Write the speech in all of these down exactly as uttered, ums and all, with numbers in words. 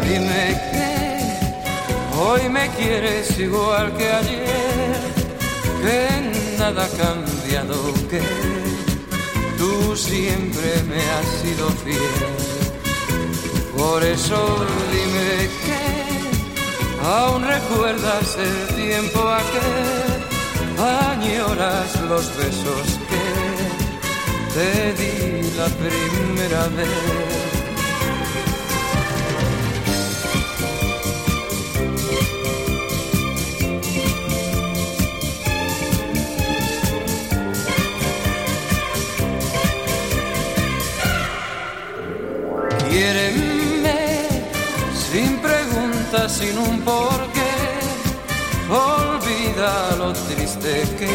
Dime que hoy me quieres igual que ayer, que nada ha cambiado, que tú siempre me has sido fiel. Por eso dime que aún recuerdas el tiempo aquel, añoras los besos que te di la primera vez. Quiéreme sin preguntas, sin un porqué, olvida lo triste que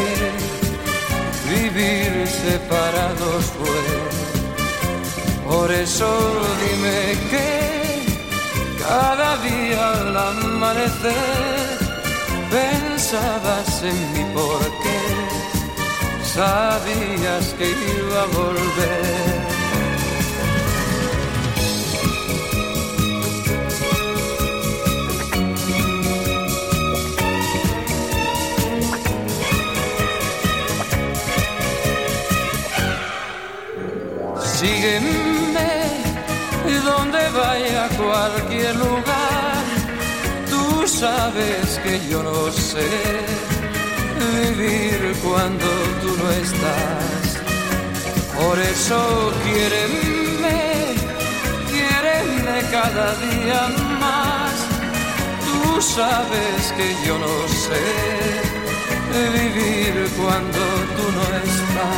vivir separados fue. Por eso dime que cada día al amanecer pensabas en mí porque sabías que iba a volver. Sígueme donde vaya, a cualquier lugar. Tú sabes que yo no sé vivir cuando tú no estás. Por eso quiéreme, quiéreme cada día más. Tú sabes que yo no sé vivir cuando tú no estás.